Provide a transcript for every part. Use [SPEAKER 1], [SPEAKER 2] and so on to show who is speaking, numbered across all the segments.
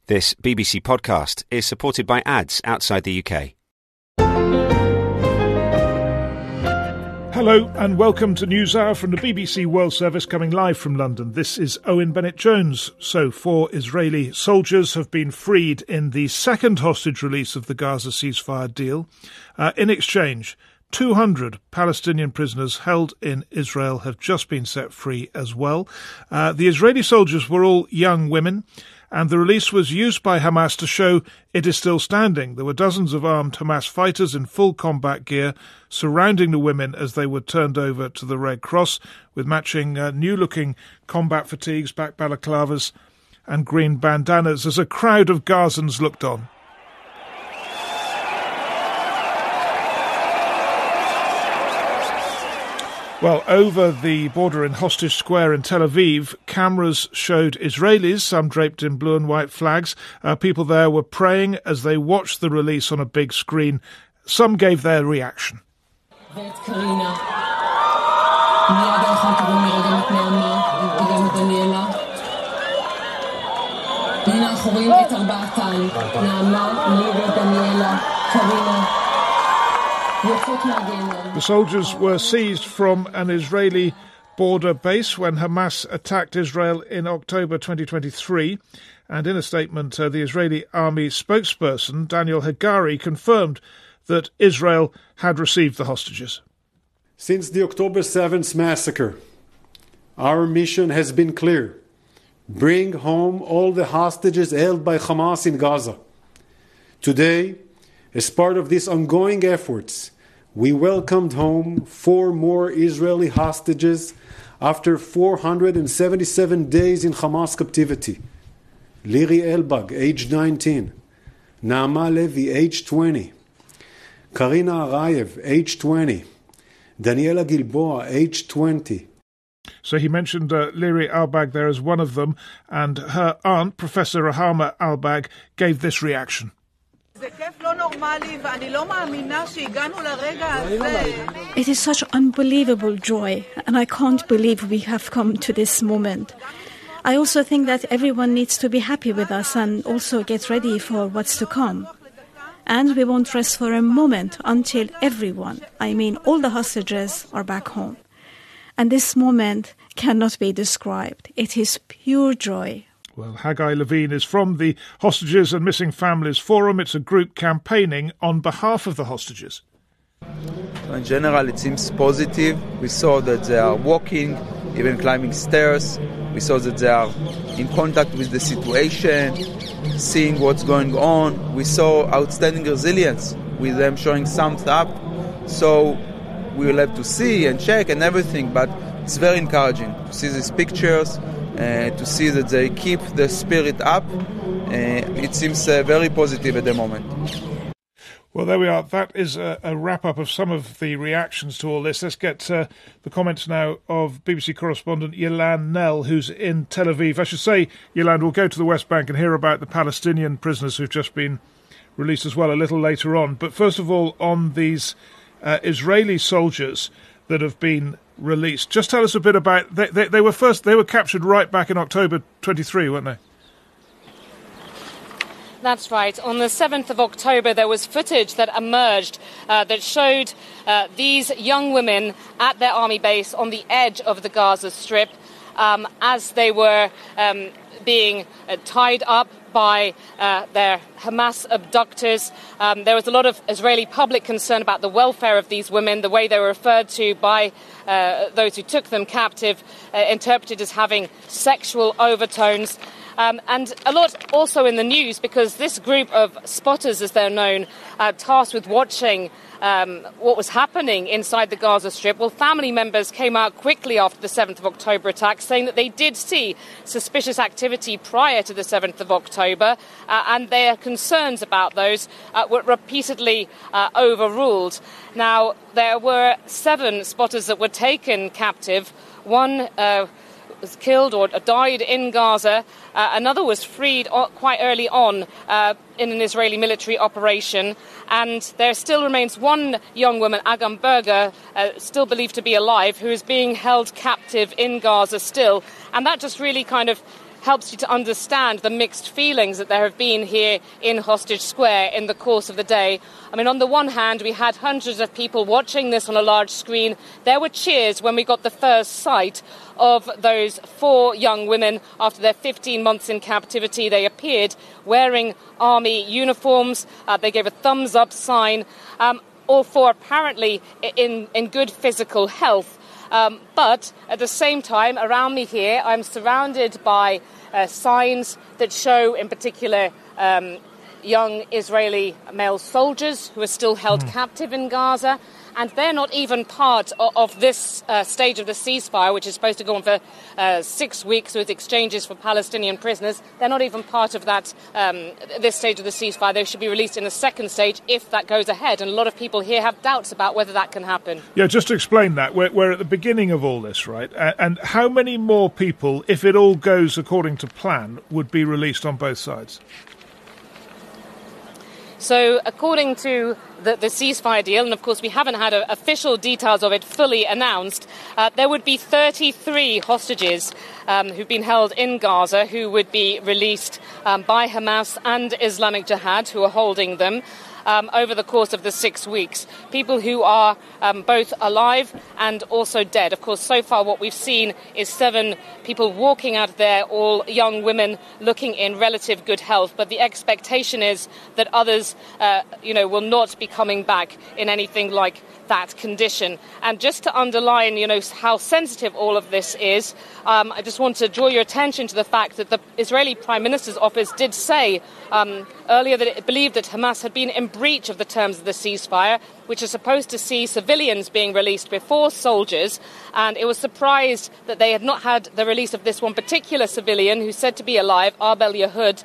[SPEAKER 1] This BBC podcast is supported by ads outside the UK.
[SPEAKER 2] Hello and welcome to NewsHour from the BBC World Service, coming live from London. This is Owen Bennett-Jones. So 4 Israeli soldiers have been freed in the second hostage release of the Gaza ceasefire deal. In exchange, 200 Palestinian prisoners held in Israel have just been set free as well. The Israeli soldiers were all young women, and the release was used by Hamas to show it is still standing. There were dozens of armed Hamas fighters in full combat gear surrounding the women as they were turned over to the Red Cross, with matching new-looking combat fatigues, black balaclavas and green bandanas, as a crowd of Gazans looked on. Well, over the border in Hostage Square in Tel Aviv, cameras showed Israelis, some draped in blue and white flags. People there were praying as they watched the release on a big screen. Some gave their reaction. The soldiers were seized from an Israeli border base when Hamas attacked Israel in October 2023. And in a statement, the Israeli army spokesperson, Daniel Hagari, confirmed that Israel had received the hostages.
[SPEAKER 3] Since the October 7th massacre, our mission has been clear. Bring home all the hostages held by Hamas in Gaza. Today, as part of these ongoing efforts, we welcomed home 4 more Israeli hostages after 477 days in Hamas captivity. Liri Elbag, age 19, Naama Levi, age 20, Karina Arayev, age 20, Daniela Gilboa, age 20.
[SPEAKER 2] So he mentioned Liri Albag there as one of them, and her aunt, Professor Rahama Albag, gave this reaction.
[SPEAKER 4] It is such unbelievable joy, and I can't believe we have come to this moment. I also think that everyone needs to be happy with us and also get ready for what's to come. And we won't rest for a moment until everyone, I mean all the hostages, are back home. And this moment cannot be described. It is pure joy.
[SPEAKER 2] Well, Haggai Levine is from the Hostages and Missing Families Forum. It's a group campaigning on behalf of the hostages.
[SPEAKER 5] In general, it seems positive. We saw that they are walking, even climbing stairs. We saw that they are in contact with the situation, seeing what's going on. We saw outstanding resilience with them showing thumbs up. So we will have to see and check and everything, but it's very encouraging to see these pictures, to see that they keep the spirit up. It seems very positive at the moment.
[SPEAKER 2] Well, there we are. That is a wrap-up of some of the reactions to all this. Let's get the comments now of BBC correspondent Yelan Nell, who's in Tel Aviv. I should say, Yelan, we'll go to the West Bank and hear about the Palestinian prisoners who've just been released as well a little later on. But first of all, on these Israeli soldiers that have been released, just tell us a bit about. They were captured right back in October 23, weren't they?
[SPEAKER 6] That's right. On the 7th of October, there was footage that emerged that showed these young women at their army base on the edge of the Gaza Strip as they were being tied up by their Hamas abductors. There was a lot of Israeli public concern about the welfare of these women, the way they were referred to by those who took them captive, interpreted as having sexual overtones. And a lot also in the news, because this group of spotters, as they're known, tasked with watching what was happening inside the Gaza Strip. Well, family members came out quickly after the 7th of October attack, saying that they did see suspicious activity prior to the 7th of October, and their concerns about those were repeatedly overruled. Now, there were 7 spotters that were taken captive. One was killed or died in Gaza. Another was freed quite early on in an Israeli military operation. And there still remains one young woman, Agam Berger, still believed to be alive, who is being held captive in Gaza still. And that just really kind of helps you to understand the mixed feelings that there have been here in Hostage Square in the course of the day. I mean, on the one hand, we had hundreds of people watching this on a large screen. There were cheers when we got the first sight of those 4 young women after their 15 months in captivity. They appeared wearing army uniforms. They gave a thumbs-up sign, all 4 apparently in good physical health. But at the same time, around me here, I'm surrounded by signs that show, in particular, young Israeli male soldiers who are still held captive in Gaza. And they're not even part of this stage of the ceasefire, which is supposed to go on for 6 weeks with exchanges for Palestinian prisoners. They're not even part of that, this stage of the ceasefire. They should be released in the second stage if that goes ahead. And a lot of people here have doubts about whether that can happen.
[SPEAKER 2] Yeah, just to explain that, we're at the beginning of all this, right? And how many more people, if it all goes according to plan, would be released on both sides?
[SPEAKER 6] So according to the ceasefire deal, and of course we haven't had official details of it fully announced, there would be 33 hostages who've been held in Gaza who would be released by Hamas and Islamic Jihad, who are holding them, over the course of the 6 weeks. People who are both alive and also dead. Of course, so far what we've seen is 7 people walking out there, all young women looking in relative good health. But the expectation is that others, will not be coming back in anything like that condition. And just to underline, how sensitive all of this is, I just want to draw your attention to the fact that the Israeli Prime Minister's office did say earlier that it believed that Hamas had been in breach of the terms of the ceasefire, which is supposed to see civilians being released before soldiers. And it was surprised that they had not had the release of this one particular civilian who's said to be alive, Arbel Yehud,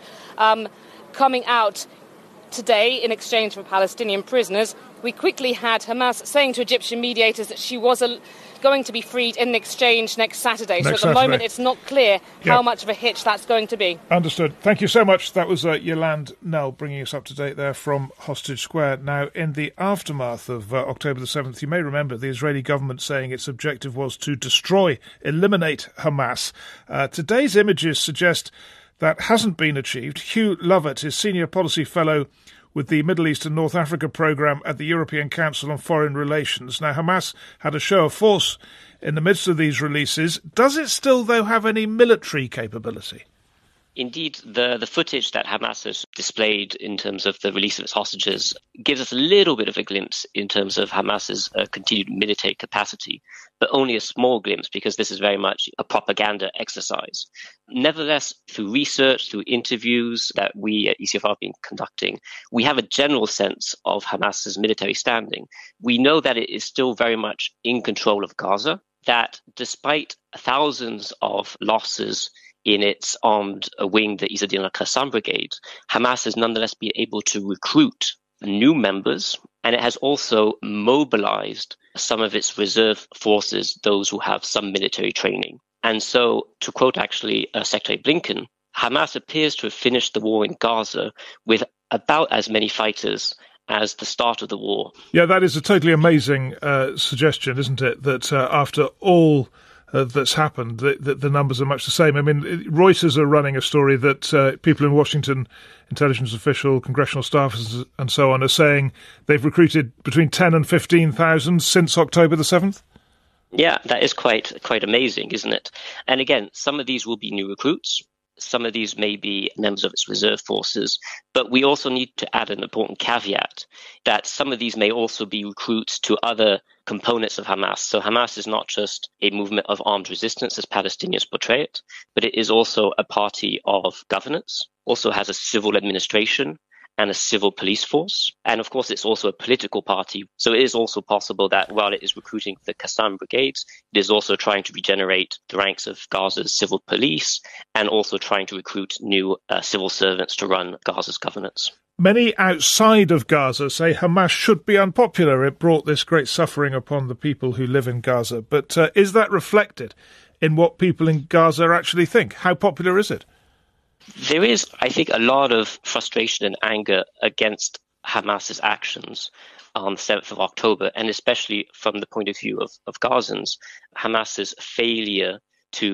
[SPEAKER 6] coming out today in exchange for Palestinian prisoners. We quickly had Hamas saying to Egyptian mediators that she was going to be freed in exchange next Saturday. So at the moment, it's not clear how much of a hitch that's going to be.
[SPEAKER 2] Understood. Thank you so much. That was Yolande Knell bringing us up to date there from Hostage Square. Now, in the aftermath of October the 7th, you may remember the Israeli government saying its objective was to eliminate Hamas. Today's images suggest that hasn't been achieved. Hugh Lovett is Senior Policy Fellow with the Middle East and North Africa programme at the European Council on Foreign Relations. Now, Hamas had a show of force in the midst of these releases. Does it still, though, have any military capability?
[SPEAKER 7] Indeed, the footage that Hamas has displayed in terms of the release of its hostages gives us a little bit of a glimpse in terms of Hamas's continued military capacity, but only a small glimpse because this is very much a propaganda exercise. Nevertheless, through research, through interviews that we at ECFR have been conducting, we have a general sense of Hamas's military standing. We know that it is still very much in control of Gaza, that despite thousands of losses in its armed wing, the Izz ad-Din al-Qassam Brigade, Hamas has nonetheless been able to recruit new members, and it has also mobilized some of its reserve forces, those who have some military training. And so, to quote actually Secretary Blinken, Hamas appears to have finished the war in Gaza with about as many fighters as the start of the war.
[SPEAKER 2] Yeah, that is a totally amazing suggestion, isn't it? That after all that's happened, the numbers are much the same. I mean, Reuters are running a story that people in Washington, intelligence official, congressional staffers and so on, are saying they've recruited between 10 and 15,000 since October the 7th.
[SPEAKER 7] Yeah, that is quite amazing, isn't it? And again, some of these will be new recruits. Some of these may be members of its reserve forces, but we also need to add an important caveat that some of these may also be recruits to other components of Hamas. So Hamas is not just a movement of armed resistance as Palestinians portray it, but it is also a party of governance, also has a civil administration and a civil police force. And of course, it's also a political party. So it is also possible that while it is recruiting the Qassam brigades, it is also trying to regenerate the ranks of Gaza's civil police and also trying to recruit new civil servants to run Gaza's governance.
[SPEAKER 2] Many outside of Gaza say Hamas should be unpopular. It brought this great suffering upon the people who live in Gaza. But is that reflected in what people in Gaza actually think? How popular is it?
[SPEAKER 7] There is, I think, a lot of frustration and anger against Hamas's actions on the 7th of October, and especially from the point of view of Gazans, Hamas's failure to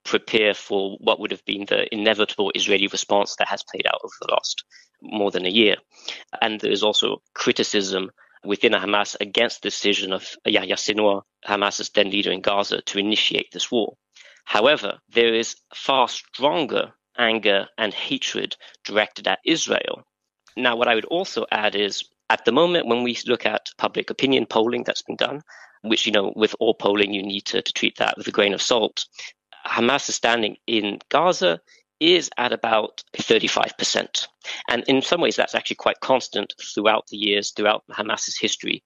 [SPEAKER 7] prepare for what would have been the inevitable Israeli response that has played out over the last more than a year. And there is also criticism within Hamas against the decision of Yahya Sinwar, Hamas's then leader in Gaza, to initiate this war. However, there is far stronger anger and hatred directed at Israel. Now, what I would also add is, at the moment, when we look at public opinion polling that's been done, which, with all polling, you need to treat that with a grain of salt, Hamas's standing in Gaza is at about 35%. And in some ways, that's actually quite constant throughout the years, throughout Hamas's history.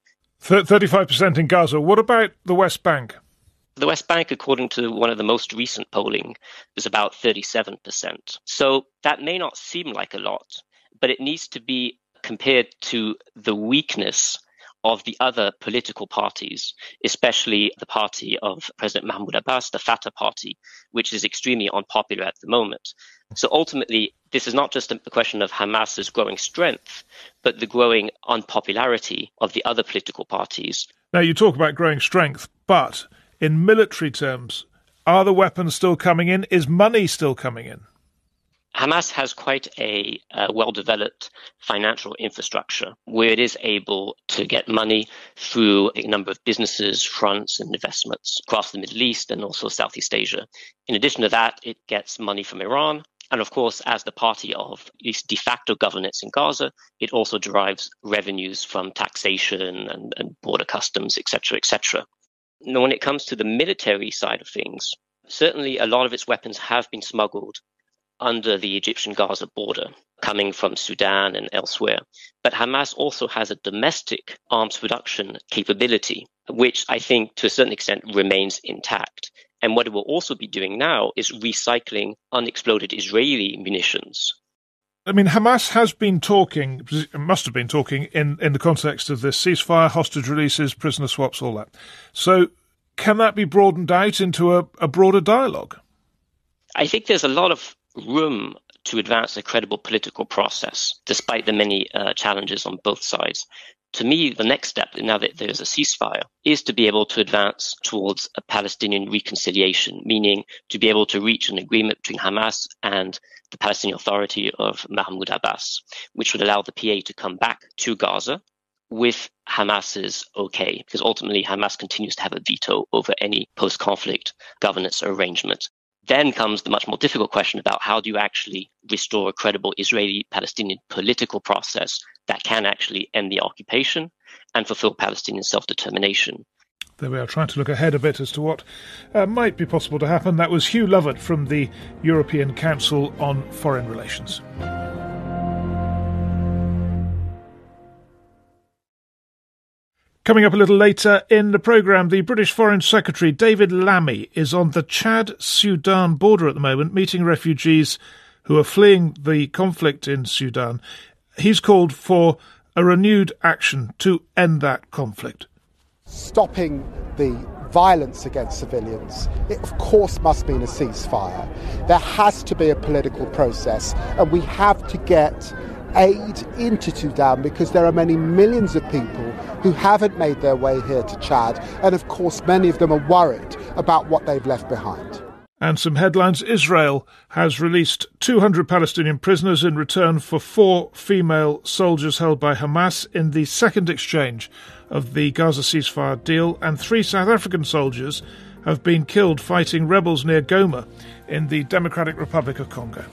[SPEAKER 2] 35% in Gaza. What about the West Bank?
[SPEAKER 7] The West Bank, according to one of the most recent polling, is about 37%. So that may not seem like a lot, but it needs to be compared to the weakness of the other political parties, especially the party of President Mahmoud Abbas, the Fatah party, which is extremely unpopular at the moment. So ultimately, this is not just a question of Hamas's growing strength, but the growing unpopularity of the other political parties.
[SPEAKER 2] Now, you talk about growing strength, but in military terms, are the weapons still coming in? Is money still coming in?
[SPEAKER 7] Hamas has quite a well-developed financial infrastructure where it is able to get money through a number of businesses, fronts and investments across the Middle East and also Southeast Asia. In addition to that, it gets money from Iran. And of course, as the party of at least de facto governance in Gaza, it also derives revenues from taxation and border customs, etc., etc. Now, when it comes to the military side of things, certainly a lot of its weapons have been smuggled under the Egyptian-Gaza border, coming from Sudan and elsewhere. But Hamas also has a domestic arms production capability, which I think to a certain extent remains intact. And what it will also be doing now is recycling unexploded Israeli munitions.
[SPEAKER 2] I mean, Hamas has been talking, must have been talking in the context of this ceasefire, hostage releases, prisoner swaps, all that. So can that be broadened out into a broader dialogue?
[SPEAKER 7] I think there's a lot of room to advance a credible political process, despite the many challenges on both sides. To me, the next step, now that there's a ceasefire, is to be able to advance towards a Palestinian reconciliation, meaning to be able to reach an agreement between Hamas and the Palestinian Authority of Mahmoud Abbas, which would allow the PA to come back to Gaza with Hamas's okay, because ultimately Hamas continues to have a veto over any post-conflict governance arrangement. Then comes the much more difficult question about how do you actually restore a credible Israeli-Palestinian political process that can actually end the occupation and fulfill Palestinian self-determination.
[SPEAKER 2] There we are, trying to look ahead a bit as to what might be possible to happen. That was Hugh Lovett from the European Council on Foreign Relations. Coming up a little later in the programme, the British Foreign Secretary David Lammy is on the Chad-Sudan border at the moment, meeting refugees who are fleeing the conflict in Sudan. He's called for a renewed action to end that conflict.
[SPEAKER 8] Stopping the violence against civilians, it of course must mean a ceasefire. There has to be a political process, and we have to get aid into Sudan because there are many millions of people who haven't made their way here to Chad, and of course many of them are worried about what they've left behind.
[SPEAKER 2] And some headlines. Israel has released 200 Palestinian prisoners in return for 4 female soldiers held by Hamas in the second exchange of the Gaza ceasefire deal, and 3 South African soldiers have been killed fighting rebels near Goma in the Democratic Republic of Congo.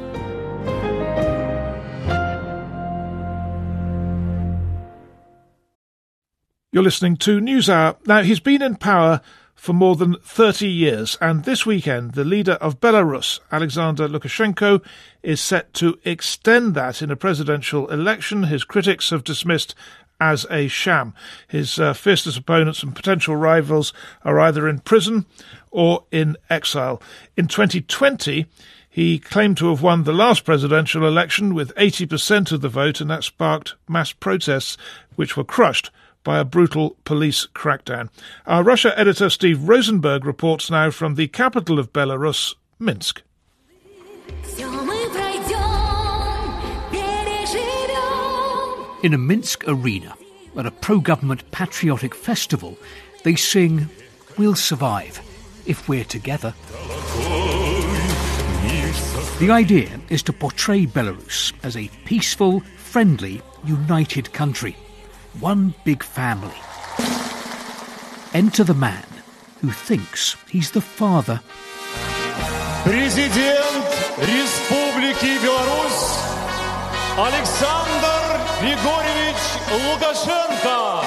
[SPEAKER 2] You're listening to NewsHour. Now, he's been in power for more than 30 years, and this weekend the leader of Belarus, Alexander Lukashenko, is set to extend that in a presidential election his critics have dismissed as a sham. His fiercest opponents and potential rivals are either in prison or in exile. In 2020, he claimed to have won the last presidential election with 80% of the vote, and that sparked mass protests which were crushed by a brutal police crackdown. Our Russia editor Steve Rosenberg reports now from the capital of Belarus, Minsk.
[SPEAKER 9] In a Minsk arena, at a pro-government patriotic festival, they sing, "We'll survive if we're together." The idea is to portray Belarus as a peaceful, friendly, united country. One big family. Enter the man who thinks he's the father.
[SPEAKER 10] Президент Республики Беларусь Александр Григорьевич Лукашенко.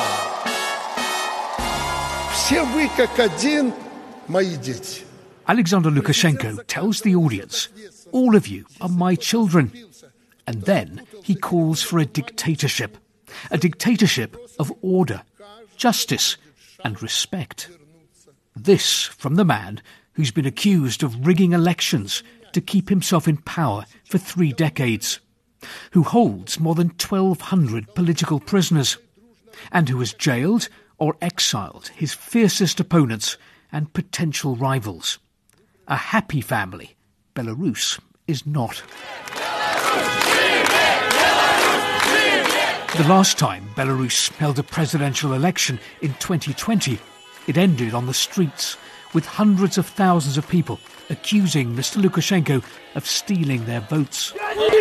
[SPEAKER 11] Все вы как один, мои дети.
[SPEAKER 9] Alexander Lukashenko tells the audience, all of you are my children. And then he calls for a dictatorship of order, justice and respect. This from the man who's been accused of rigging elections to keep himself in power for 3 decades, who holds more than 1,200 political prisoners, and who has jailed or exiled his fiercest opponents and potential rivals. A happy family, Belarus is not. The last time Belarus held a presidential election in 2020, it ended on the streets with hundreds of thousands of people accusing Mr. Lukashenko of stealing their votes.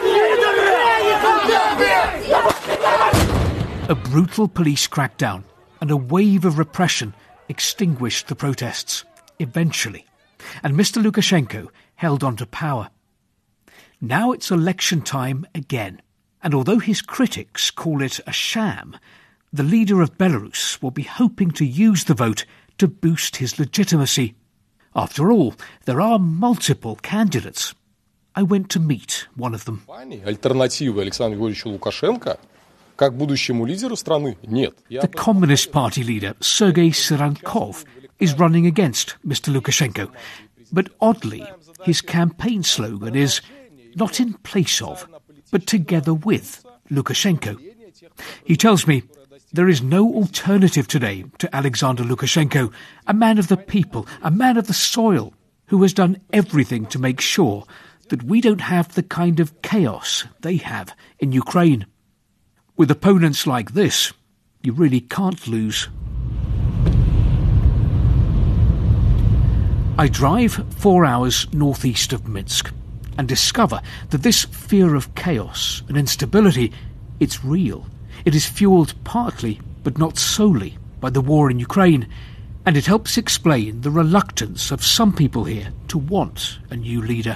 [SPEAKER 9] A brutal police crackdown and a wave of repression extinguished the protests, eventually, and Mr. Lukashenko held on to power. Now it's election time again, and although his critics call it a sham, the leader of Belarus will be hoping to use the vote to boost his legitimacy. After all, there are multiple candidates. I went to meet one of them.
[SPEAKER 12] Альтернативы Александру Григорьевичу Лукашенко как будущему лидеру страны нет.
[SPEAKER 9] The Communist Party leader, Sergei Sirankov, is running against Mr. Lukashenko. But oddly, his campaign slogan is not in place of, but together with Lukashenko. He tells me there is no alternative today to Alexander Lukashenko, a man of the people, a man of the soil, who has done everything to make sure that we don't have the kind of chaos they have in Ukraine. With opponents like this, you really can't lose. I drive 4 hours northeast of Minsk and discover that this fear of chaos and instability, it's real. It is fuelled partly, but not solely, by the war in Ukraine, and it helps explain the reluctance of some people here to want a new leader.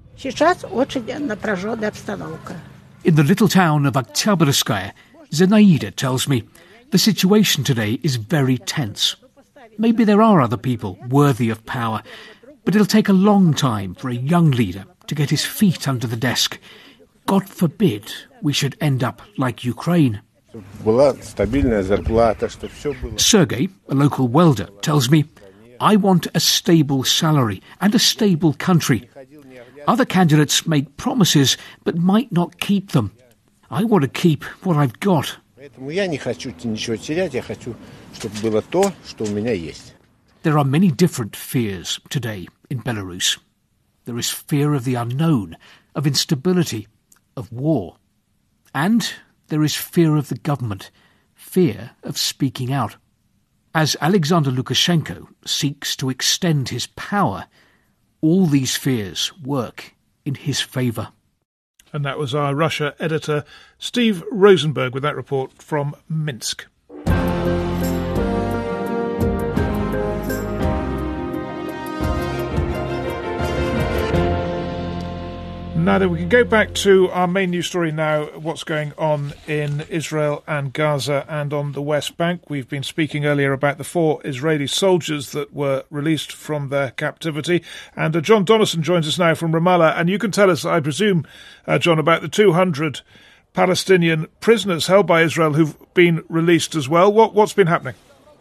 [SPEAKER 9] In the little town of Oktyabrskaya, Zenaida tells me the situation today is very tense. Maybe there are other people worthy of power, but it'll take a long time for a young leader to get his feet under the desk. God forbid we should end up like Ukraine. Sergei, a local welder, tells me, I want a stable salary and a stable country. Other candidates make promises but might not keep them. I want to keep what I've got. There are many different fears today in Belarus. There is fear of the unknown, of instability, of war. And there is fear of the government, fear of speaking out. As Alexander Lukashenko seeks to extend his power, all these fears work in his favour.
[SPEAKER 2] And that was our Russia editor, Steve Rosenberg, with that report from Minsk. Now then, we can go back to our main news story now, what's going on in Israel and Gaza and on the West Bank. We've been speaking earlier about the 4 Israeli soldiers that were released from their captivity. And John Donaldson joins us now from Ramallah. And you can tell us, I presume, John, about the 200 Palestinian prisoners held by Israel who've been released as well. What's been happening?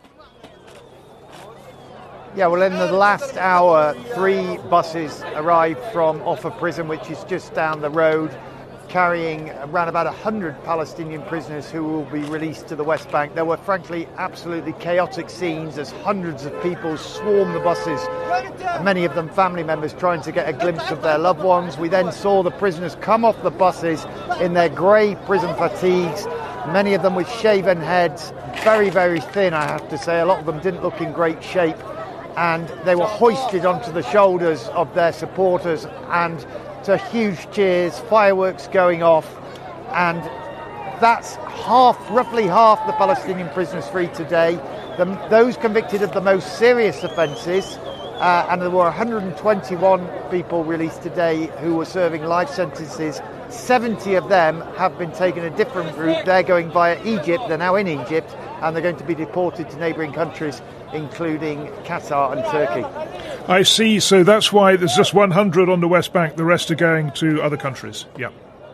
[SPEAKER 13] Yeah, well, in the last hour, 3 buses arrived from Offa prison, which is just down the road, carrying around about 100 Palestinian prisoners who will be released to the West Bank. There were, frankly, absolutely chaotic scenes as hundreds of people swarmed the buses, many of them family members trying to get a glimpse of their loved ones. We then saw the prisoners come off the buses in their grey prison fatigues, many of them with shaven heads, very, very thin, I have to say. A lot of them didn't look in great shape. And they were hoisted onto the shoulders of their supporters and to huge cheers, fireworks going off, and that's roughly half the Palestinian prisoners free today. Those convicted of the most serious offences, and there were 121 people released today who were serving life sentences. 70 of them have been taken a different route. They're going via Egypt, they're now in Egypt, and they're going to be deported to neighbouring countries, including Qatar and Turkey.
[SPEAKER 2] I see, so that's why there's just 100 on the West Bank, the rest are going to other countries. Yeah.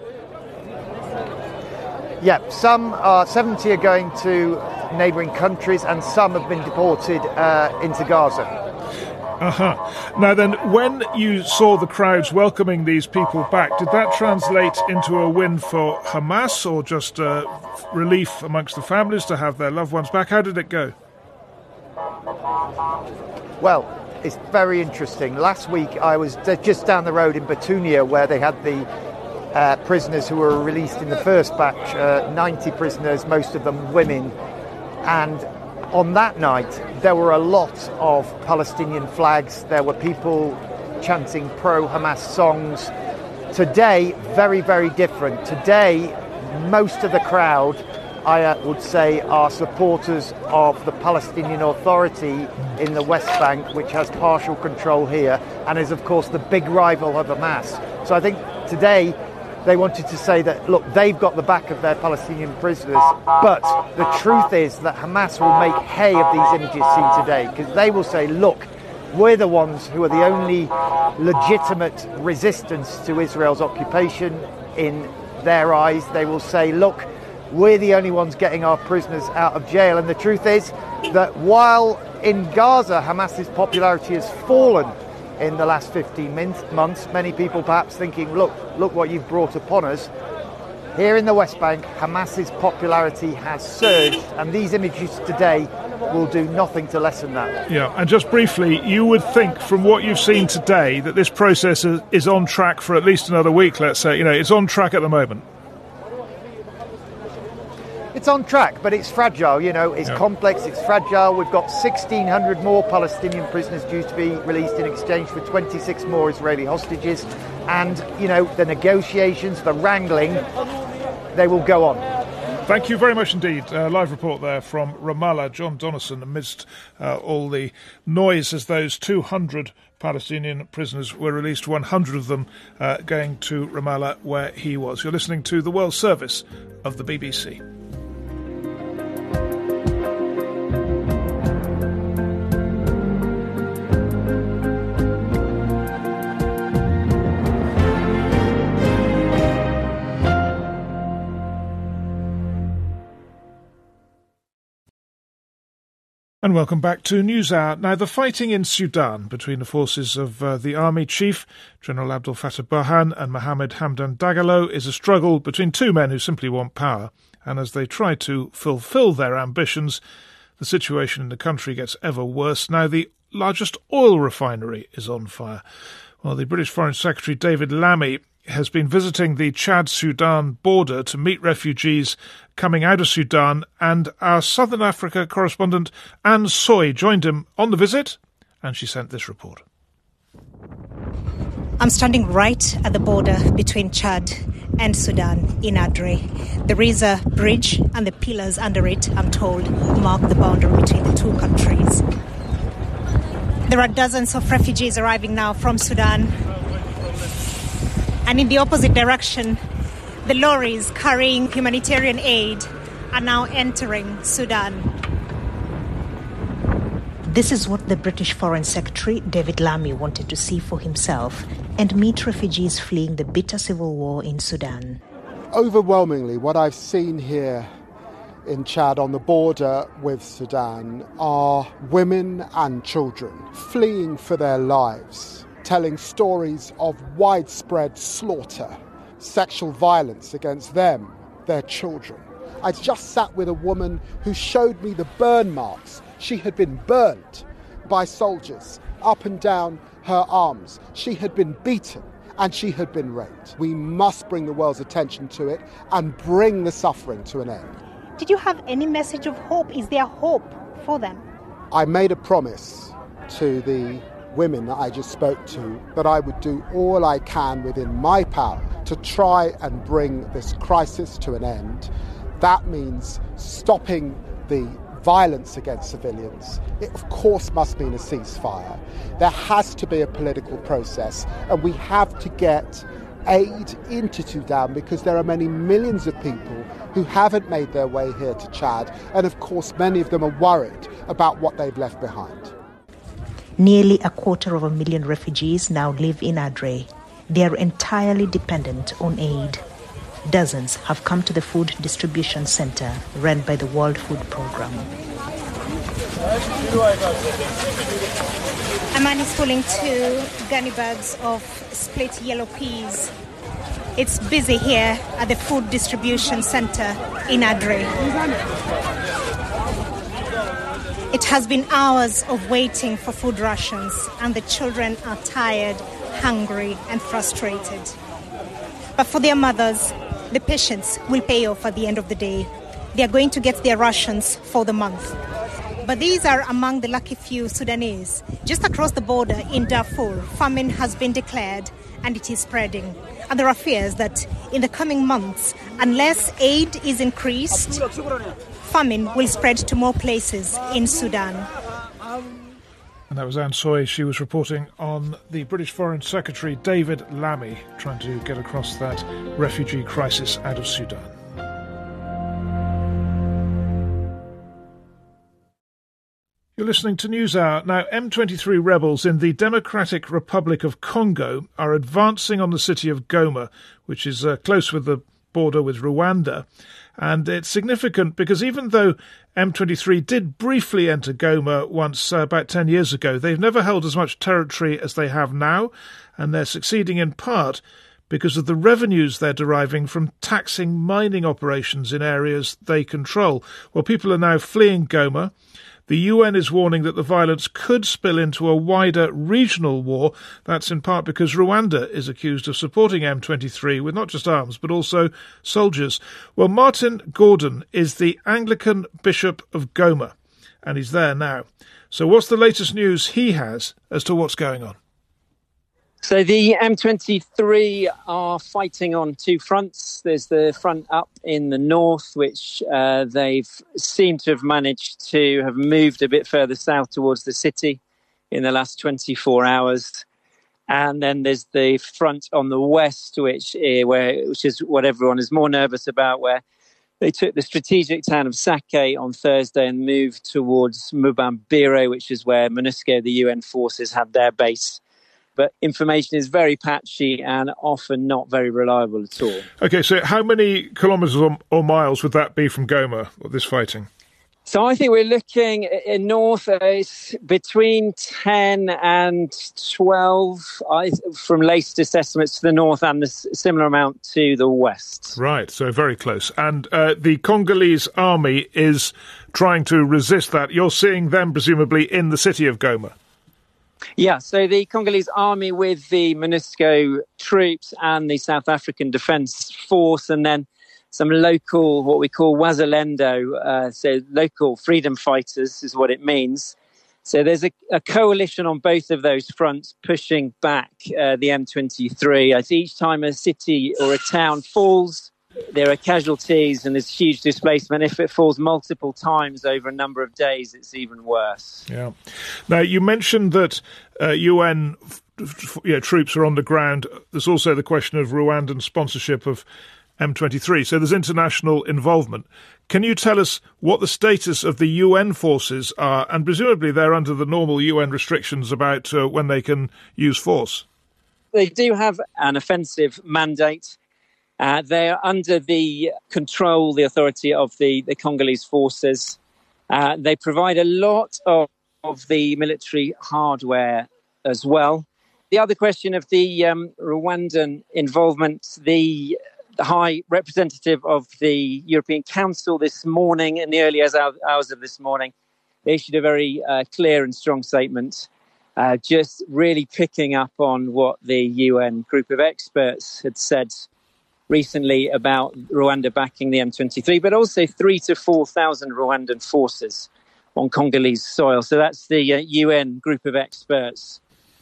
[SPEAKER 13] Yeah, 70 are going to neighbouring countries, and some have been deported into Gaza.
[SPEAKER 2] Now then, when you saw the crowds welcoming these people back, did that translate into a win for Hamas, or just relief amongst the families to have their loved ones back? How did it go?
[SPEAKER 13] Well, it's very interesting. Last week I was just down the road in Batunia, where they had the prisoners who were released in the first batch, 90 prisoners, most of them women. And on that night, there were a lot of Palestinian flags. There were people chanting pro-Hamas songs. Today, very, very different. Today, most of the crowd, I would say, are supporters of the Palestinian Authority in the West Bank, which has partial control here and is, of course, the big rival of Hamas. So I think today they wanted to say that, look, they've got the back of their Palestinian prisoners, but the truth is that Hamas will make hay of these images seen today, because they will say, look, we're the ones who are the only legitimate resistance to Israel's occupation in their eyes. They will say, look, we're the only ones getting our prisoners out of jail. And the truth is that while in Gaza Hamas's popularity has fallen in the last 15 months, many people perhaps thinking, look what you've brought upon us. Here in the West Bank, Hamas's popularity has surged, and these images today will do nothing to lessen that.
[SPEAKER 2] Yeah, and just briefly, you would think from what you've seen today that this process is on track for at least another week, let's say. You know, it's on track at the moment.
[SPEAKER 13] It's on track, but it's fragile, it's complex, it's fragile. We've got 1,600 more Palestinian prisoners due to be released in exchange for 26 more Israeli hostages. And, the negotiations, the wrangling, they will go on.
[SPEAKER 2] Thank you very much indeed. Live report there from Ramallah. John Donnison, amidst all the noise as those 200 Palestinian prisoners were released, 100 of them going to Ramallah where he was. You're listening to the World Service of the BBC. And welcome back to NewsHour. Now, the fighting in Sudan between the forces of the army chief, General Abdel Fattah Burhan, and Mohamed Hamdan Dagalo is a struggle between two men who simply want power. And as they try to fulfil their ambitions, the situation in the country gets ever worse. Now, the largest oil refinery is on fire. Well, the British Foreign Secretary David Lammy has been visiting the Chad-Sudan border to meet refugees coming out of Sudan, and our Southern Africa correspondent Anne Soy joined him on the visit, and she sent this report.
[SPEAKER 14] I'm standing right at the border between Chad and Sudan in Adre. There is a bridge, and the pillars under it, I'm told, mark the boundary between the two countries. There are dozens of refugees arriving now from Sudan. And in the opposite direction, the lorries carrying humanitarian aid are now entering Sudan. This is what the British Foreign Secretary David Lammy wanted to see for himself and meet refugees fleeing the bitter civil war in Sudan.
[SPEAKER 8] Overwhelmingly, what I've seen here in Chad on the border with Sudan are women and children fleeing for their lives, telling stories of widespread slaughter, sexual violence against them, their children. I just sat with a woman who showed me the burn marks. She had been burnt by soldiers up and down her arms. She had been beaten and she had been raped. We must bring the world's attention to it and bring the suffering to an end.
[SPEAKER 14] Did you have any message of hope? Is there hope for them?
[SPEAKER 8] I made a promise to the women that I just spoke to that I would do all I can within my power to try and bring this crisis to an end. That means stopping the violence against civilians. It, of course, must mean a ceasefire. There has to be a political process, and we have to get aid into Sudan because there are many millions of people who haven't made their way here to Chad, and of course many of them are worried about what they've left behind.
[SPEAKER 14] Nearly 250,000 refugees now live in Adre. They are entirely dependent on aid. Dozens have come to the food distribution center run by the World Food Programme.
[SPEAKER 4] A man is pulling 2 gunny bags of split yellow peas. It's busy here at the food distribution center in Adre. It has been hours of waiting for food rations, and the children are tired, hungry, and frustrated. But for their mothers, the patience will pay off at the end of the day. They are going to get their rations for the month. But these are among the lucky few Sudanese. Just across the border in Darfur, famine has been declared and it is spreading. And there are fears that in the coming months, unless aid is increased, famine will spread to more places in Sudan.
[SPEAKER 2] And that was Anne Soy. She was reporting on the British Foreign Secretary David Lammy trying to get across that refugee crisis out of Sudan. You're listening to NewsHour. Now, M23 rebels in the Democratic Republic of Congo are advancing on the city of Goma, which is close with the border with Rwanda. And it's significant because even though M23 did briefly enter Goma once about 10 years ago, they've never held as much territory as they have now, and they're succeeding in part because of the revenues they're deriving from taxing mining operations in areas they control. Well, people are now fleeing Goma. The UN is warning that the violence could spill into a wider regional war. That's in part because Rwanda is accused of supporting M23 with not just arms but also soldiers. Well, Martin Gordon is the Anglican Bishop of Goma, and he's there now. So what's the latest news he has as to what's going on?
[SPEAKER 15] So the M23 are fighting on 2 fronts. There's the front up in the north, which they've seemed to have managed to have moved a bit further south towards the city in the last 24 hours. And then there's the front on the west, which is what everyone is more nervous about, where they took the strategic town of Sake on Thursday and moved towards Mubambiro, which is where MONUSCO, the UN forces, have their base. But information is very patchy and often not very reliable at all. OK, so how many kilometres or miles would that be from Goma, this fighting? So I think we're looking in north, it's between 10 and 12 from latest estimates to the north, and the similar amount to the west. Right, so very close. And the Congolese army is trying to resist that. You're seeing them presumably in the city of Goma. Yeah, so the Congolese army with the MONUSCO troops and the South African Defence Force, and then some local, what we call Wazalendo, so local freedom fighters is what it means. So there's a coalition on both of those fronts pushing back the M23. As each time a city or a town falls, there are casualties and there's huge displacement. If it falls multiple times over a number of days, it's even worse. Yeah. Now, you mentioned that UN troops are on the ground. There's also the question of Rwandan sponsorship of M23. So there's international involvement. Can you tell us what the status of the UN forces are? And presumably they're under the normal UN restrictions about when they can use force. They do have an offensive mandate. They are under the control, the authority of the Congolese forces. They provide a lot of the military hardware as well. The other question of the Rwandan involvement, the High Representative of the European Council this morning, in the early hours of this morning, they issued a very clear and strong statement, just really picking up on what the UN group of experts had said recently about Rwanda backing the M23, but also 3,000 to 4,000 Rwandan forces on Congolese soil. So that's the UN group of experts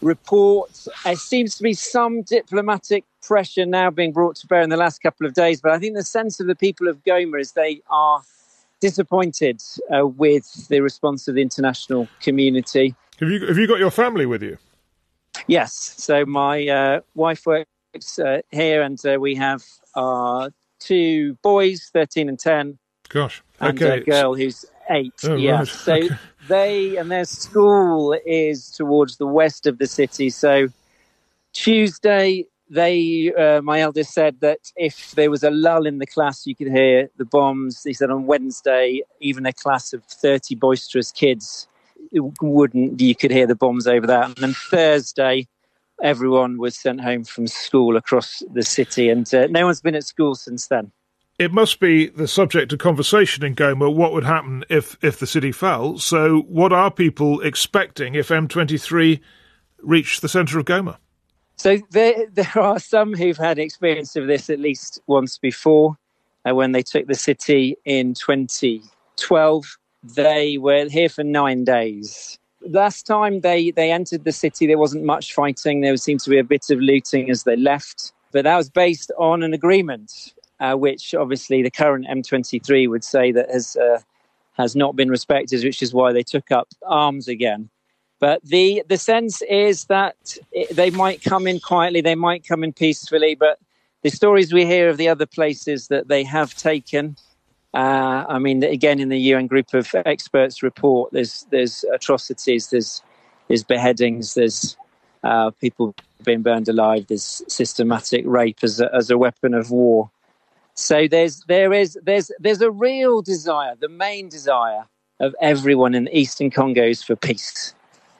[SPEAKER 15] report. There seems to be some diplomatic pressure now being brought to bear in the last couple of days, but I think the sense of the people of Goma is they are disappointed with the response of the international community.
[SPEAKER 2] Have you got your family with you?
[SPEAKER 15] Yes. So my wife works here, and we have our 2 boys, 13 and 10.
[SPEAKER 2] Gosh.
[SPEAKER 15] And
[SPEAKER 2] okay.
[SPEAKER 15] a girl who's 8.
[SPEAKER 2] Oh,
[SPEAKER 15] yeah.
[SPEAKER 2] right.
[SPEAKER 15] So
[SPEAKER 2] okay.
[SPEAKER 15] they and their school is towards the west of the city. So Tuesday, my eldest said that if there was a lull in the class, you could hear the bombs. He said on Wednesday, even a class of 30 boisterous kids you could hear the bombs over that. And then Thursday, everyone was sent home from school across the city, and no one's been at school since then.
[SPEAKER 2] It must be the subject of conversation in Goma what would happen if the city fell. So what are people expecting if M23 reached the centre of Goma?
[SPEAKER 15] So there are some who've had experience of this at least once before. When they took the city in 2012, they were here for 9 days. Last time they entered the city, there wasn't much fighting. There seemed to be a bit of looting as they left. But that was based on an agreement, which obviously the current M23 would say that has not been respected, which is why they took up arms again. But the sense is that they might come in quietly, they might come in peacefully, but the stories we hear of the other places that they have taken, I mean, again, in the UN group of experts report, there's atrocities, there's beheadings, there's people being burned alive, there's systematic rape as a weapon of war. So there's a real desire, the main desire of everyone in the Eastern Congo is for peace.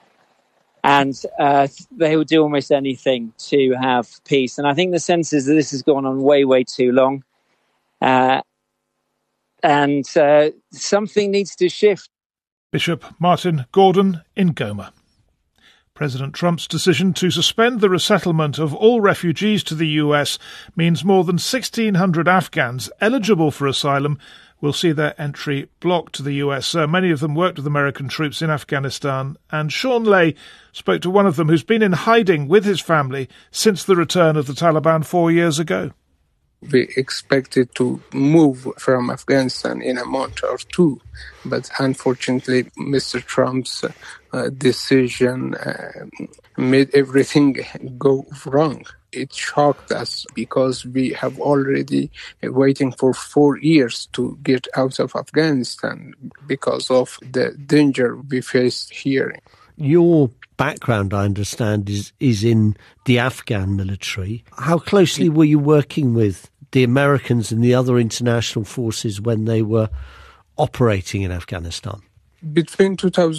[SPEAKER 15] And they will do almost anything to have peace. And I think the sense is that this has gone on way, way too long. And something needs to shift.
[SPEAKER 2] Bishop Martin Gordon in Goma. President Trump's decision to suspend the resettlement of all refugees to the US means more than 1,600 Afghans eligible for asylum will see their entry blocked to the US. Many of them worked with American troops in Afghanistan, and Sean Lay spoke to one of them who's been in hiding with his family since the return of the Taliban 4 years ago.
[SPEAKER 16] We expected to move from Afghanistan in a month or 2, but unfortunately Mr. Trump's decision made everything go wrong. It shocked us because we have already waiting for 4 years to get out of Afghanistan because of the danger we faced here.
[SPEAKER 17] Your background, I understand, is in the Afghan military. How closely were you working with the Americans and the other international forces when they were operating in Afghanistan?
[SPEAKER 16] Between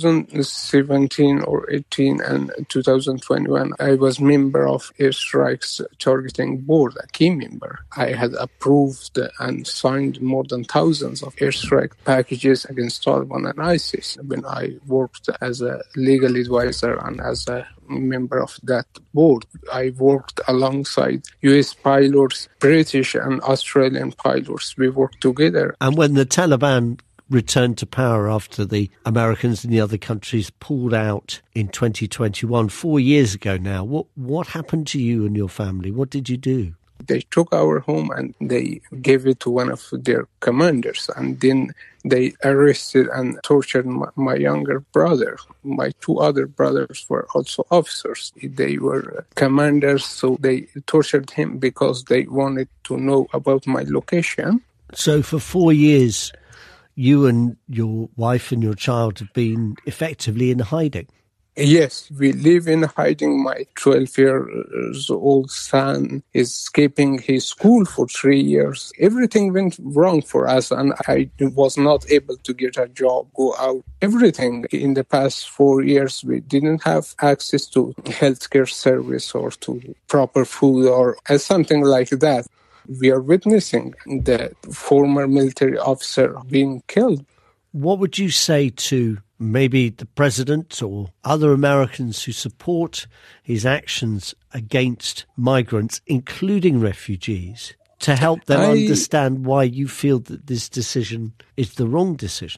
[SPEAKER 16] 2017 or 18 and 2021, I was member of Airstrikes Targeting Board, a key member. I had approved and signed more than thousands of airstrike packages against Taliban and ISIS. When I worked as a legal advisor and as a member of that board, I worked alongside US pilots, British and Australian pilots. We worked together.
[SPEAKER 17] And when the Taliban returned to power after the Americans and the other countries pulled out in 2021, 4 years ago now, what happened to you and your family? What did you do?
[SPEAKER 16] They took our home and they gave it to one of their commanders, and then they arrested and tortured my younger brother. My 2 other brothers were also officers. They were commanders, so they tortured him because they wanted to know about my location.
[SPEAKER 17] So for 4 years, you and your wife and your child have been effectively in hiding.
[SPEAKER 16] Yes, we live in hiding. My 12-year-old son is skipping his school for 3 years. Everything went wrong for us, and I was not able to get a job, go out. Everything in the past 4 years, we didn't have access to healthcare service or to proper food or something like that. We are witnessing the former military officer being killed.
[SPEAKER 17] What would you say to maybe the president or other Americans who support his actions against migrants, including refugees, to help them understand why you feel that this decision is the wrong decision?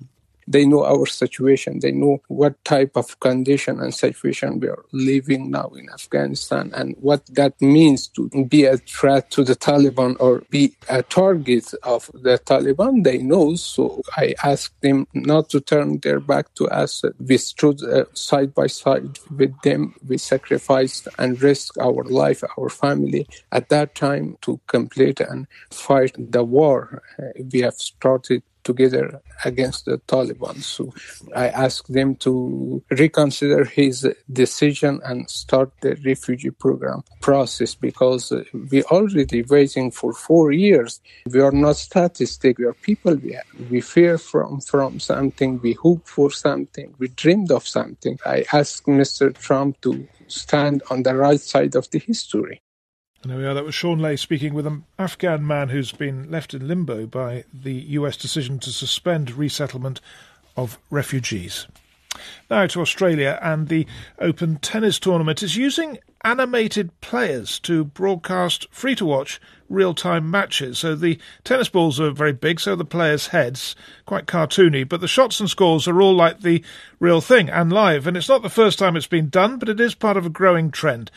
[SPEAKER 16] They know our situation. They know what type of condition and situation we are living now in Afghanistan and what that means to be a threat to the Taliban or be a target of the Taliban. They know. So I asked them not to turn their back to us. We stood side by side with them. We sacrificed and risked our life, our family at that time to complete and fight the war we have started together against the Taliban. So I asked them to reconsider his decision and start the refugee program process because we already waiting for 4 years. We are not statistic. We are people. We fear from something. We hope for something. We dreamed of something. I asked Mr. Trump to stand on the right side of the history.
[SPEAKER 2] And there we are. That was Sean Ley speaking with an Afghan man who's been left in limbo by the US decision to suspend resettlement of refugees. Now to Australia, and the Open Tennis Tournament is using animated players to broadcast free-to-watch real-time matches. So the tennis balls are very big, so the players' heads, quite cartoony, but the shots and scores are all like the real thing and live. And it's not the first time it's been done, but it is part of a growing trend.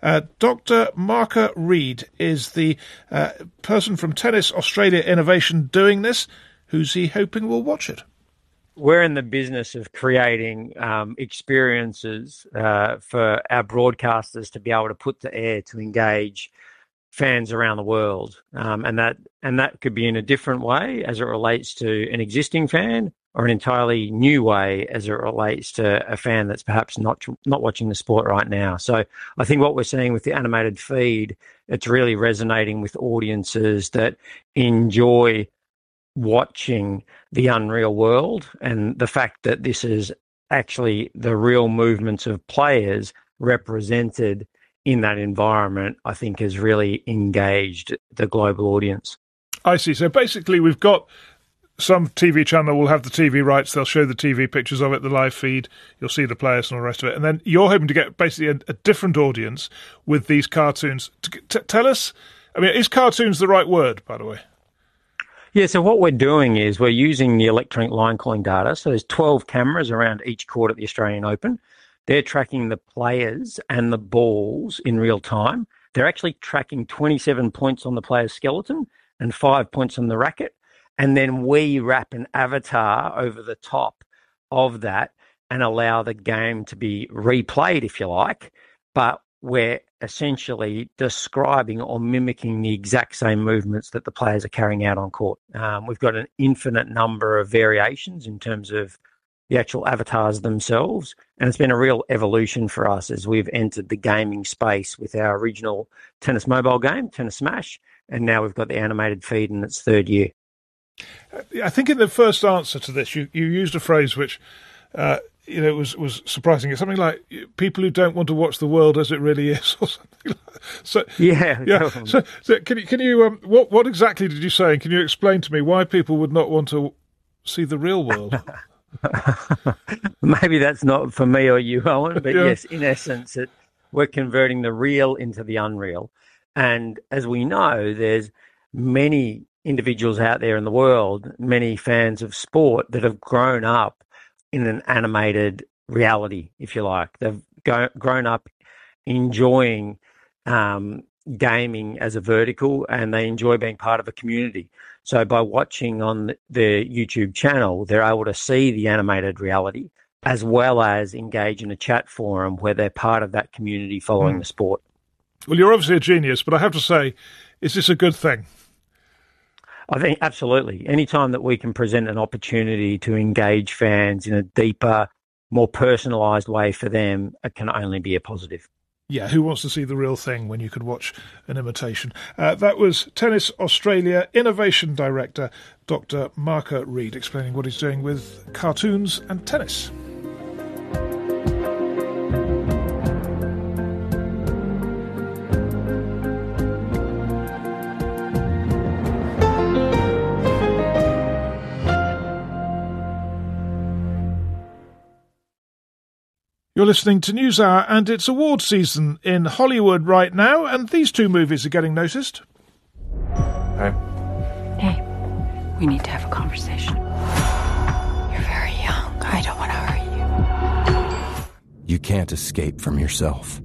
[SPEAKER 2] Dr. Marker Reid is the person from Tennis Australia Innovation doing this. Who's he hoping will watch it?
[SPEAKER 18] We're in the business of creating experiences for our broadcasters to be able to put to air to engage fans around the world, and that could be in a different way as it relates to an existing fan, or an entirely new way as it relates to a fan that's perhaps not watching the sport right now. So I think what we're seeing with the animated feed, it's really resonating with audiences that enjoy watching the unreal world, and the fact that this is actually the real movements of players represented in that environment, I think has really engaged the global audience.
[SPEAKER 2] I see. So basically we've got some TV channel will have the TV rights, they'll show the TV pictures of it, the live feed, you'll see the players and all the rest of it, and then you're hoping to get basically a different audience with these cartoons. Tell us, I mean, is cartoons the right word, by the way?
[SPEAKER 18] Yeah, so what we're doing is we're using the electronic line calling data. So there's 12 cameras around each court at the Australian Open. They're tracking the players and the balls in real time. They're actually tracking 27 points on the player's skeleton and 5 points on the racket. And then we wrap an avatar over the top of that and allow the game to be replayed, if you like, but we're essentially describing or mimicking the exact same movements that the players are carrying out on court. We've got an infinite number of variations in terms of the actual avatars themselves, and it's been a real evolution for us as we've entered the gaming space with our original tennis mobile game, Tennis Smash, and now we've got the animated feed in its third year.
[SPEAKER 2] I think in the first answer to this, you used a phrase which was surprising. It's something like people who don't want to watch the world as it really is, or something like that. So, yeah. So can you what exactly did you say? And can you explain to me why people would not want to see the real world?
[SPEAKER 18] Maybe that's not for me or you, Owen, but yes, in essence, we're converting the real into the unreal. And as we know, there's many individuals out there in the world, many fans of sport that have grown up in an animated reality, if you like. They've grown up enjoying gaming as a vertical, and they enjoy being part of a community. So by watching on the YouTube channel, they're able to see the animated reality as well as engage in a chat forum where they're part of that community following the sport.
[SPEAKER 2] Well, you're obviously a genius, but I have to say, is this a good thing?
[SPEAKER 18] I think absolutely. Anytime that we can present an opportunity to engage fans in a deeper, more personalised way for them, it can only be a positive.
[SPEAKER 2] Yeah, who wants to see the real thing when you could watch an imitation? That was Tennis Australia Innovation Director Dr. Marker Reid explaining what he's doing with cartoons and tennis. You're listening to NewsHour, and it's award season in Hollywood right now, and these two movies are getting noticed.
[SPEAKER 19] Hey, we need to have a conversation. You're very young. I don't want to hurt you.
[SPEAKER 20] You can't escape from yourself.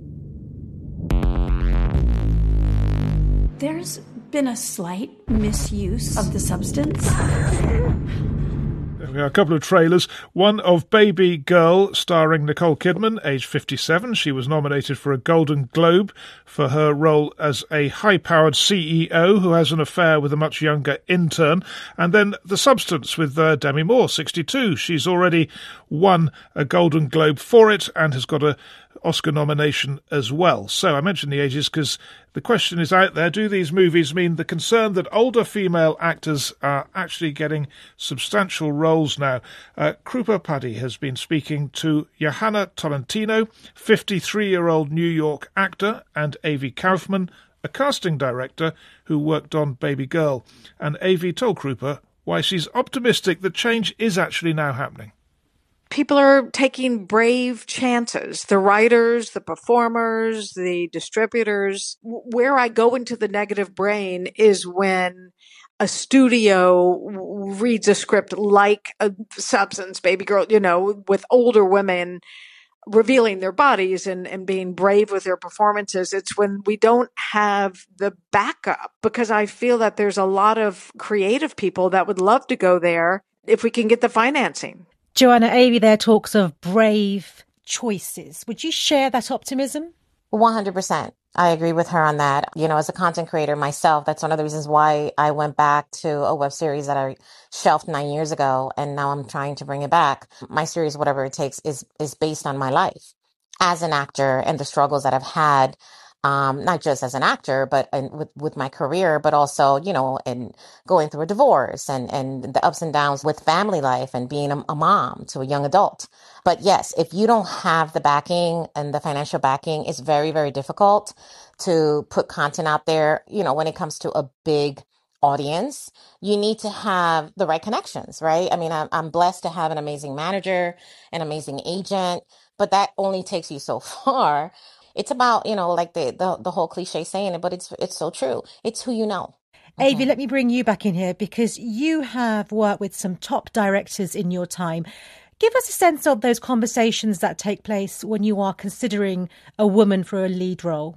[SPEAKER 4] There's been a slight misuse of the substance.
[SPEAKER 2] There we are, a couple of trailers. One of Baby Girl, starring Nicole Kidman, aged 57. She was nominated for a Golden Globe for her role as a high-powered CEO who has an affair with a much younger intern. And then The Substance with Demi Moore, 62. She's already won a Golden Globe for it and has got a Oscar nomination as well. So I mentioned the ages because the question is out there. Do these movies mean the concern that older female actors are actually getting substantial roles now? Krupa Paddy has been speaking to Johanna Tolentino, 53-year-old New York actor, and Avi Kaufman, a casting director who worked on Baby Girl. And Avi told Krupa why she's optimistic that change is actually now happening.
[SPEAKER 21] People are taking brave chances. The writers, the performers, the distributors. Where I go into the negative brain is when a studio reads a script like a Substance, Baby Girl, with older women revealing their bodies and being brave with their performances. It's when we don't have the backup, because I feel that there's a lot of creative people that would love to go there if we can get the financing.
[SPEAKER 22] Joanna, Avi there talks of brave choices. Would you share that optimism?
[SPEAKER 23] 100%. I agree with her on that. As a content creator myself, that's one of the reasons why I went back to a web series that I shelved 9 years ago, and now I'm trying to bring it back. My series, Whatever It Takes, is based on my life as an actor and the struggles that I've had, not just as an actor, but with my career, but also, in going through a divorce and the ups and downs with family life and being a mom to a young adult. But yes, if you don't have the backing and the financial backing, it's very, very difficult to put content out there. When it comes to a big audience, you need to have the right connections, right? I mean, I'm blessed to have an amazing manager, an amazing agent, but that only takes you so far. It's about, like the whole cliche saying it, but it's so true. It's who you know.
[SPEAKER 22] Avi, let me bring you back in here because you have worked with some top directors in your time. Give us a sense of those conversations that take place when you are considering a woman for a lead role.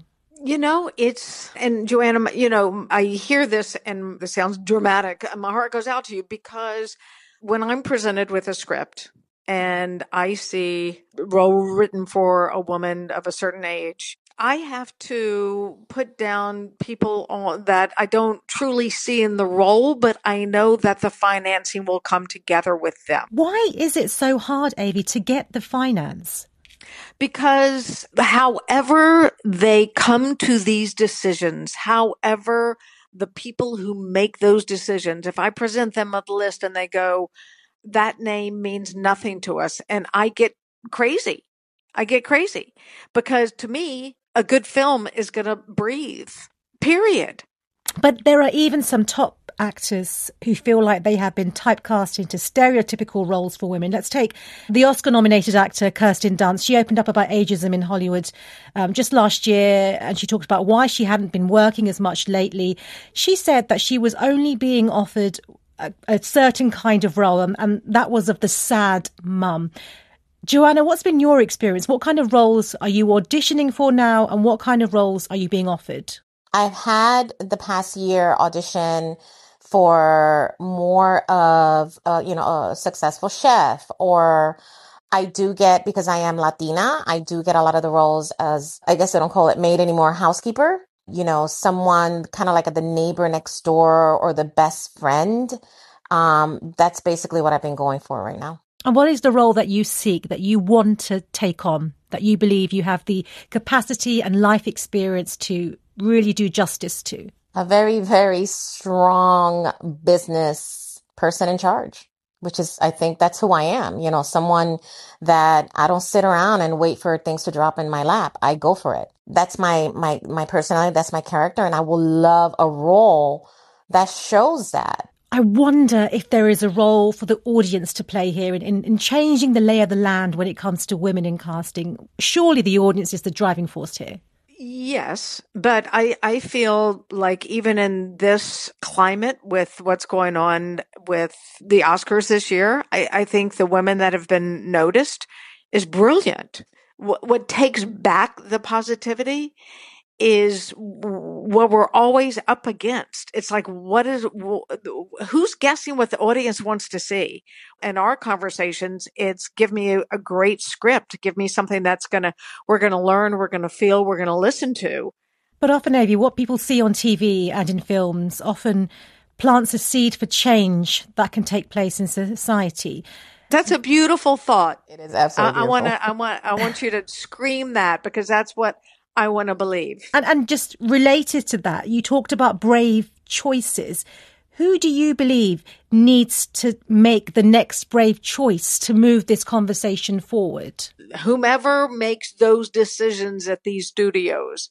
[SPEAKER 21] And Joanna, I hear this and this sounds dramatic. And my heart goes out to you because when I'm presented with a script and I see a role written for a woman of a certain age, I have to put down people that I don't truly see in the role, but I know that the financing will come together with them.
[SPEAKER 22] Why is it so hard, Avi, to get the finance?
[SPEAKER 21] Because however they come to these decisions, however the people who make those decisions, if I present them a list and they go, that name means nothing to us, and I get crazy. Because to me, a good film is going to breathe, period.
[SPEAKER 22] But there are even some top actors who feel like they have been typecast into stereotypical roles for women. Let's take the Oscar-nominated actor Kirsten Dunst. She opened up about ageism in Hollywood just last year, and she talked about why she hadn't been working as much lately. She said that she was only being offered a certain kind of role, and that was of the sad mum. Joanna, what's been your experience? What kind of roles are you auditioning for now, and what kind of roles are you being offered?
[SPEAKER 23] I've had the past year audition for more of, a successful chef, or I do get, because I am Latina, I do get a lot of the roles as, I guess they don't call it maid anymore, housekeeper. Someone kind of like the neighbor next door or the best friend. That's basically what I've been going for right now.
[SPEAKER 22] And what is the role that you seek, that you want to take on, that you believe you have the capacity and life experience to really do justice to?
[SPEAKER 23] A very, very strong business person in charge, which is, I think that's who I am. Someone that I don't sit around and wait for things to drop in my lap. I go for it. That's my personality. That's my character. And I will love a role that shows that.
[SPEAKER 22] I wonder if there is a role for the audience to play here in changing the lay of the land when it comes to women in casting. Surely the audience is the driving force here.
[SPEAKER 21] Yes, but I feel like even in this climate with what's going on with the Oscars this year, I think the women that have been noticed is brilliant. What takes back the positivity is what we're always up against. It's like, who's guessing what the audience wants to see? In our conversations, it's give me a great script, give me something we're going to learn, we're going to feel, we're going to listen to.
[SPEAKER 22] But often, Avi, what people see on TV and in films often plants a seed for change that can take place in society.
[SPEAKER 21] That's a beautiful thought.
[SPEAKER 23] It is absolutely beautiful.
[SPEAKER 21] I want you to scream that, because that's what I want to believe.
[SPEAKER 22] And just related to that, you talked about brave choices. Who do you believe needs to make the next brave choice to move this conversation forward?
[SPEAKER 21] Whomever makes those decisions at these studios,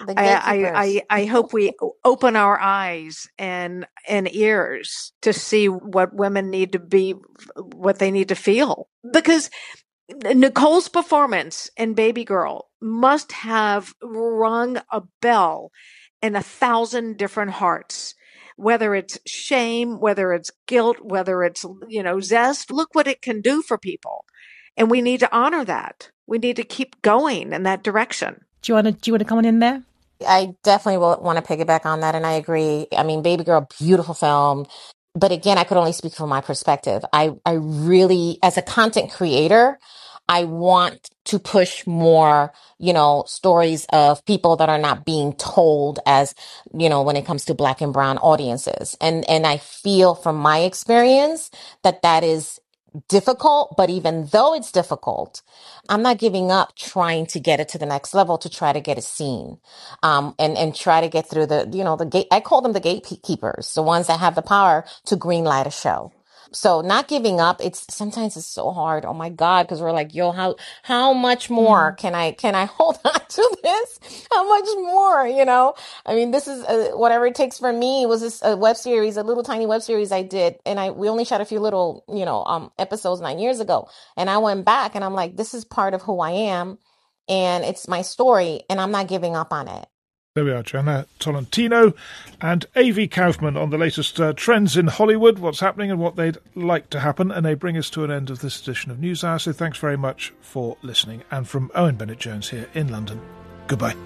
[SPEAKER 21] I hope we open our eyes and ears to see what women need to be, what they need to feel. Because Nicole's performance in Baby Girl must have rung a bell in 1,000 different hearts, whether it's shame, whether it's guilt, whether it's, zest. Look what it can do for people. And we need to honor that. We need to keep going in that direction.
[SPEAKER 22] Do you want to come on in there?
[SPEAKER 23] I definitely will want to piggyback on that. And I agree. I mean, Baby Girl, beautiful film. But again, I could only speak from my perspective. I really, as a content creator, I want to push more, stories of people that are not being told as, when it comes to Black and brown audiences. And I feel from my experience that is difficult, but even though it's difficult, I'm not giving up trying to get it to the next level, to try to get it seen, and try to get through the gate. I call them the gatekeepers, the ones that have the power to green light a show. So not giving up, sometimes it's so hard. Oh my God. Cause we're like, yo, how much more can I hold on to this? How much more, I mean, this is whatever it takes for me. Was this a web series, a little tiny web series I did. And we only shot a few little, episodes 9 years ago. And I went back and I'm like, this is part of who I am. And it's my story and I'm not giving up on it.
[SPEAKER 2] There we are, Joanna Tolentino and Avi Kaufman on the latest trends in Hollywood, what's happening and what they'd like to happen. And they bring us to an end of this edition of NewsHour. So thanks very much for listening. And from Owen Bennett-Jones here in London, goodbye.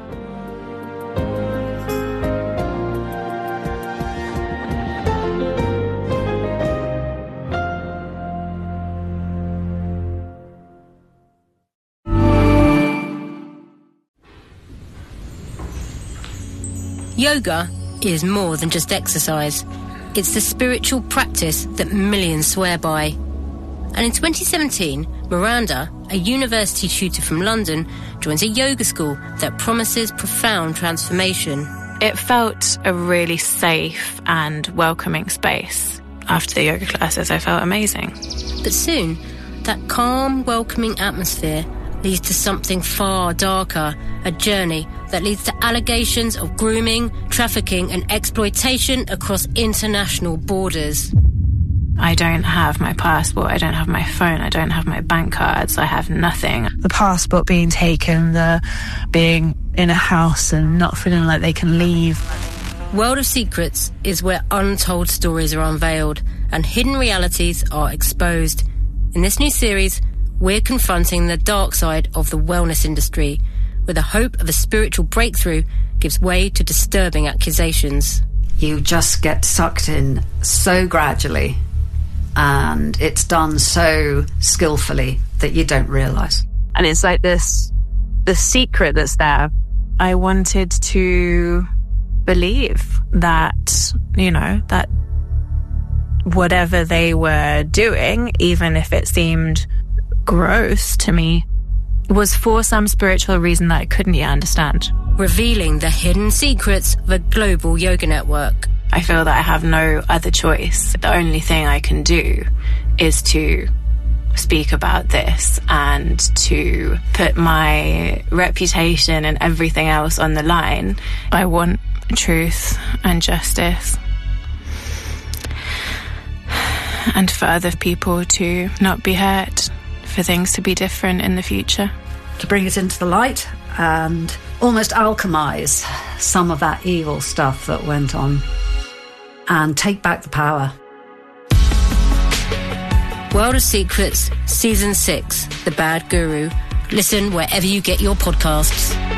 [SPEAKER 1] Yoga is more than just exercise. It's the spiritual practice that millions swear by. And in 2017, Miranda, a university tutor from London, joins a yoga school that promises profound transformation.
[SPEAKER 3] It felt a really safe and welcoming space. After the yoga classes, I felt amazing.
[SPEAKER 1] But soon, that calm, welcoming atmosphere leads to something far darker, a journey that leads to allegations of grooming, trafficking and exploitation across international borders.
[SPEAKER 3] I don't have my passport, I don't have my phone, I don't have my bank cards, I have nothing.
[SPEAKER 5] The passport being taken, the being in a house and not feeling like they can leave.
[SPEAKER 1] World of Secrets is where untold stories are unveiled and hidden realities are exposed. In this new series, we're confronting the dark side of the wellness industry, where the hope of a spiritual breakthrough gives way to disturbing accusations.
[SPEAKER 24] You just get sucked in so gradually, and it's done so skillfully that you don't realise.
[SPEAKER 5] And it's like the secret that's there. I wanted to believe that, that whatever they were doing, even if it seemed gross to me, was for some spiritual reason that I couldn't yet understand.
[SPEAKER 1] Revealing the hidden secrets of a global yoga network.
[SPEAKER 3] I feel that I have no other choice. The only thing I can do is to speak about this and to put my reputation and everything else on the line. I want truth and justice, and for other people to not be hurt, for things to be different in the future.
[SPEAKER 24] To bring it into the light and almost alchemize some of that evil stuff that went on and take back the power.
[SPEAKER 1] World of Secrets, Season 6, The Bad Guru. Listen wherever you get your podcasts.